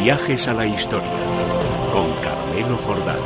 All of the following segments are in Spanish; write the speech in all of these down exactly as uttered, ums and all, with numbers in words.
Viajes a la historia con Carmelo Jordán.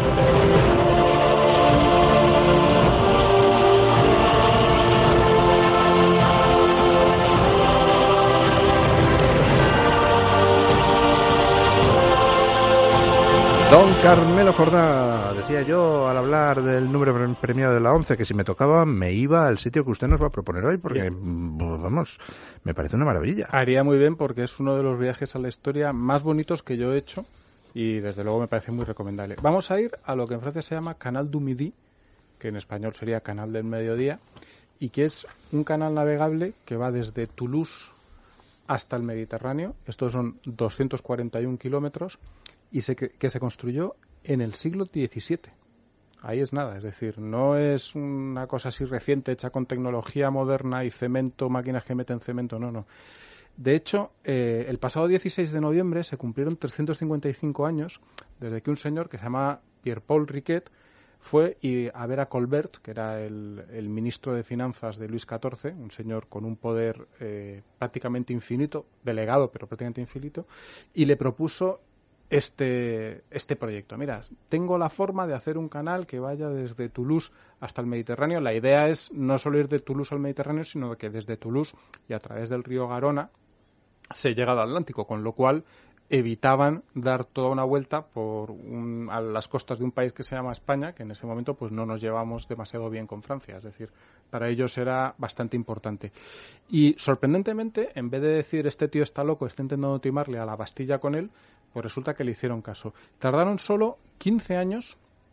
Don Carmelo Jordán, decía yo al hablar del número premiado de la once, que si me tocaba me iba al sitio que usted nos va a proponer hoy, porque, bien, vamos, me parece una maravilla. Haría muy bien porque es uno de los viajes a la historia más bonitos que yo he hecho y desde luego me parece muy recomendable. Vamos a ir a lo que en Francia se llama Canal du Midi, que en español sería Canal del Mediodía, y que es un canal navegable que va desde Toulouse hasta el Mediterráneo. Estos son doscientos cuarenta y un kilómetros. Y se, que, que se construyó en el siglo diecisiete. Ahí es nada, es decir, no es una cosa así reciente, hecha con tecnología moderna y cemento, máquinas que meten cemento, no, no. De hecho, eh, el pasado dieciséis de noviembre se cumplieron trescientos cincuenta y cinco años desde que un señor que se llama Pierre-Paul Riquet fue y a ver a Colbert, que era el, el ministro de Finanzas de Luis catorce, un señor con un poder eh, prácticamente infinito, delegado, pero prácticamente infinito, y le propuso este este proyecto. Mira, tengo la forma de hacer un canal que vaya desde Toulouse hasta el Mediterráneo. La idea es no solo ir de Toulouse al Mediterráneo, sino que desde Toulouse y a través del río Garona se llega al Atlántico, con lo cual evitaban dar toda una vuelta por un, a las costas de un país que se llama España, que en ese momento pues no nos llevamos demasiado bien con Francia, es decir, para ellos era bastante importante. Y sorprendentemente, en vez de decir este tío está loco, está intentando timarle a la Bastilla con él, pues resulta que le hicieron caso. Tardaron solo quince años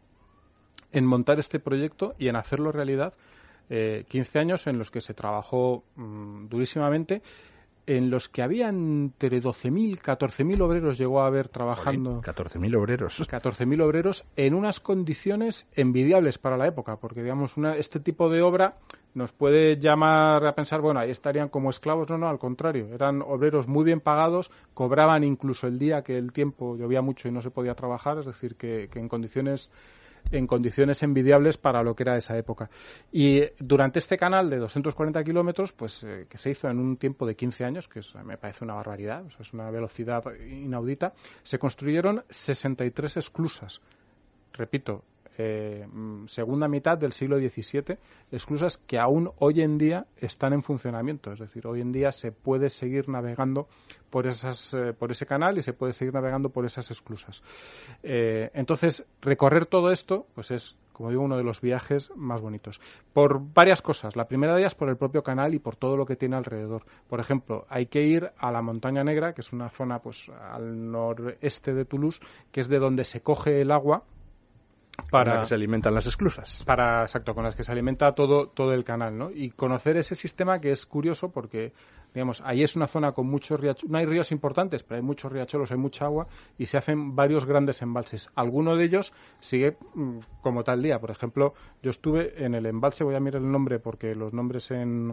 en montar este proyecto y en hacerlo realidad, eh, quince años en los que se trabajó mmm, durísimamente, en los que había entre doce mil, catorce mil obreros llegó a haber trabajando. catorce mil obreros. catorce mil obreros en unas condiciones envidiables para la época, porque digamos una, este tipo de obra nos puede llamar a pensar, bueno, ahí estarían como esclavos. No, no, al contrario, eran obreros muy bien pagados, cobraban incluso el día que el tiempo llovía mucho y no se podía trabajar, es decir, que, que en condiciones en condiciones envidiables para lo que era esa época. Y durante este canal de doscientos cuarenta kilómetros, pues eh, que se hizo en un tiempo de quince años, que es, me parece una barbaridad, o sea, es una velocidad inaudita, se construyeron sesenta y tres esclusas. Repito, eh, segunda mitad del siglo diecisiete, esclusas que aún hoy en día están en funcionamiento. Es decir, hoy en día se puede seguir navegando por esas eh, por ese canal y se puede seguir navegando por esas esclusas. Eh, entonces, recorrer todo esto, pues es, como digo, uno de los viajes más bonitos. Por varias cosas. La primera de ellas por el propio canal y por todo lo que tiene alrededor. Por ejemplo, hay que ir a la Montaña Negra, que es una zona pues al noreste de Toulouse, que es de donde se coge el agua para con la que se alimentan las esclusas. Para, exacto, con las que se alimenta todo todo el canal, ¿no? Y conocer ese sistema, que es curioso porque, digamos, ahí es una zona con muchos riachuelos, no hay ríos importantes, pero hay muchos riachuelos, hay mucha agua y se hacen varios grandes embalses. Alguno de ellos sigue mmm, como tal día. Por ejemplo, yo estuve en el embalse, voy a mirar el nombre porque los nombres en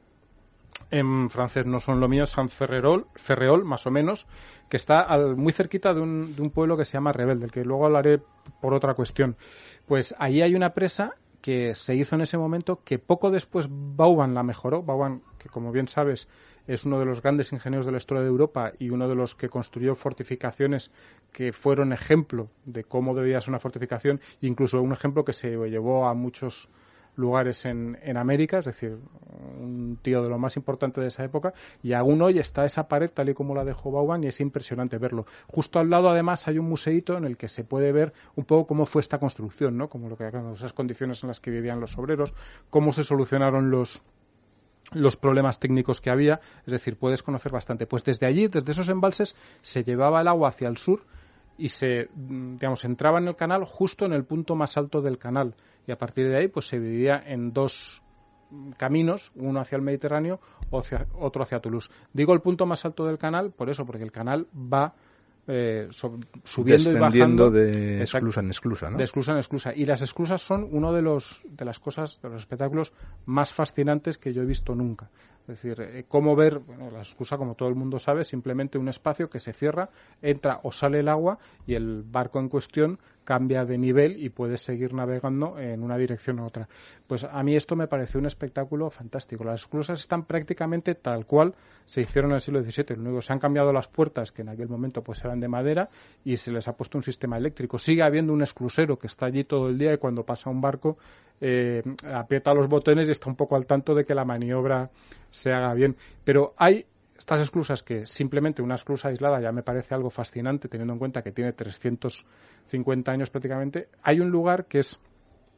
en francés no son lo mío, San Ferrerol, Ferreol, más o menos, que está al, muy cerquita de un, de un pueblo que se llama Rebel, del que luego hablaré por otra cuestión. Pues ahí hay una presa que se hizo en ese momento, que poco después Vauban la mejoró. Vauban, que como bien sabes, es uno de los grandes ingenieros de la historia de Europa y uno de los que construyó fortificaciones que fueron ejemplo de cómo debía ser una fortificación, incluso un ejemplo que se llevó a muchos lugares en, en América, es decir, un tío de lo más importante de esa época, y aún hoy está esa pared tal y como la dejó Vauban y es impresionante verlo. Justo al lado, además, hay un museíto en el que se puede ver un poco cómo fue esta construcción, ¿no? Como lo que esas condiciones en las que vivían los obreros, cómo se solucionaron los los problemas técnicos que había, es decir, puedes conocer bastante. Pues desde allí, desde esos embalses, se llevaba el agua hacia el sur y se, digamos, entraba en el canal justo en el punto más alto del canal, y a partir de ahí pues se dividía en dos caminos, uno hacia el Mediterráneo, otro hacia Toulouse. Digo el punto más alto del canal por eso, porque el canal va eh, so, subiendo y bajando de esclusa en esclusa, ¿no? De esclusa en esclusa. Y las esclusas son uno de los de las cosas, de los espectáculos más fascinantes que yo he visto nunca. Es decir, eh, cómo ver, bueno, la esclusa, como todo el mundo sabe, es simplemente un espacio que se cierra, entra o sale el agua y el barco en cuestión cambia de nivel y puedes seguir navegando en una dirección u otra. Pues a mí esto me pareció un espectáculo fantástico. Las esclusas están prácticamente tal cual se hicieron en el siglo diecisiete. Lo único, se han cambiado las puertas, que en aquel momento pues eran de madera, y se les ha puesto un sistema eléctrico. Sigue habiendo un esclusero que está allí todo el día y cuando pasa un barco eh, aprieta los botones y está un poco al tanto de que la maniobra se haga bien. Pero hay estas esclusas que simplemente una esclusa aislada ya me parece algo fascinante, teniendo en cuenta que tiene trescientos cincuenta años prácticamente. Hay un lugar que es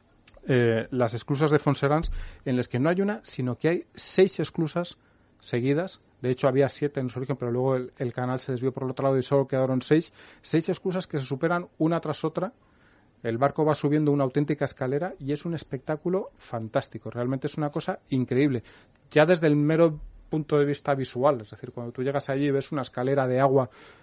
eh, las esclusas de Fontserrans, en las que no hay una, sino que hay seis esclusas seguidas. De hecho, había siete en su origen, pero luego el, el canal se desvió por el otro lado y solo quedaron seis. Seis esclusas que se superan una tras otra. El barco va subiendo una auténtica escalera y es un espectáculo fantástico. Realmente es una cosa increíble. Ya desde el mero punto de vista visual, es decir, cuando tú llegas allí y ves una escalera de agua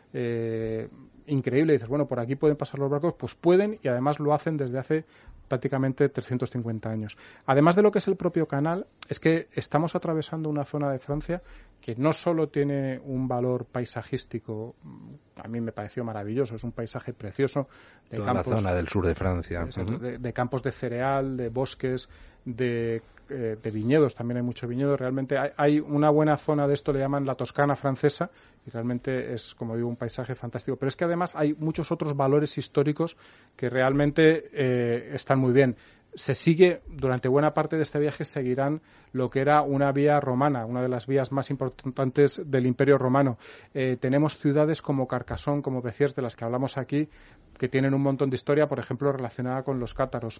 eh, increíble y dices, bueno, por aquí pueden pasar los barcos, pues pueden, y además lo hacen desde hace prácticamente trescientos cincuenta años. Además de lo que es el propio canal, es que estamos atravesando una zona de Francia que no solo tiene un valor paisajístico, a mí me pareció maravilloso, es un paisaje precioso. De Toda campos, la zona del sur de Francia. Uh-huh. de, de campos de cereal, de bosques, de, eh, de viñedos, también hay mucho viñedo. Realmente hay, hay una buena zona de esto, le llaman la Toscana francesa, y realmente es, como digo, un paisaje fantástico. Pero es que además hay muchos otros valores históricos que realmente eh, están muy bien. Se sigue, durante buena parte de este viaje, seguirán lo que era una vía romana, una de las vías más importantes del Imperio Romano. Eh, tenemos ciudades como Carcassonne, como Béziers, de las que hablamos aquí, que tienen un montón de historia, por ejemplo, relacionada con los cátaros.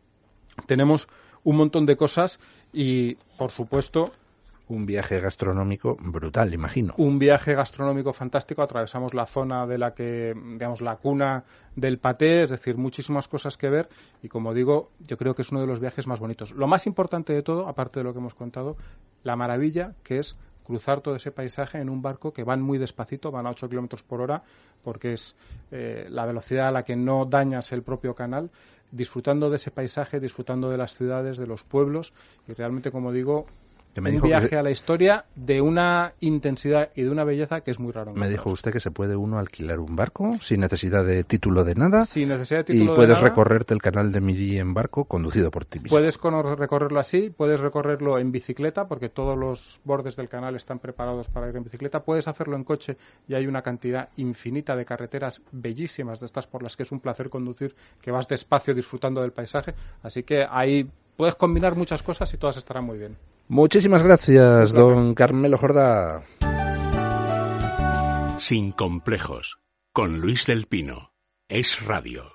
Tenemos un montón de cosas y, por supuesto, un viaje gastronómico brutal, imagino. Un viaje gastronómico fantástico. Atravesamos la zona de la que, digamos, la cuna del paté, es decir, muchísimas cosas que ver. Y como digo, yo creo que es uno de los viajes más bonitos. Lo más importante de todo, aparte de lo que hemos contado, la maravilla que es cruzar todo ese paisaje en un barco que van muy despacito, van a ocho kilómetros por hora, porque es eh, la velocidad a la que no dañas el propio canal, disfrutando de ese paisaje, disfrutando de las ciudades, de los pueblos, y realmente, como digo, un viaje que... a la historia de una intensidad y de una belleza que es muy raro. Me dijo usted que se puede uno alquilar un barco sin necesidad de título de nada. Sin necesidad de título y puedes de nada. recorrerte el canal de Midi en barco conducido por ti mismo. Puedes recorrerlo así, puedes recorrerlo en bicicleta porque todos los bordes del canal están preparados para ir en bicicleta. Puedes hacerlo en coche y hay una cantidad infinita de carreteras bellísimas de estas por las que es un placer conducir, que vas despacio disfrutando del paisaje. Así que ahí puedes combinar muchas cosas y todas estarán muy bien. Muchísimas gracias, don Carmelo Jordá. Sin complejos, con Luis del Pino. Es Radio.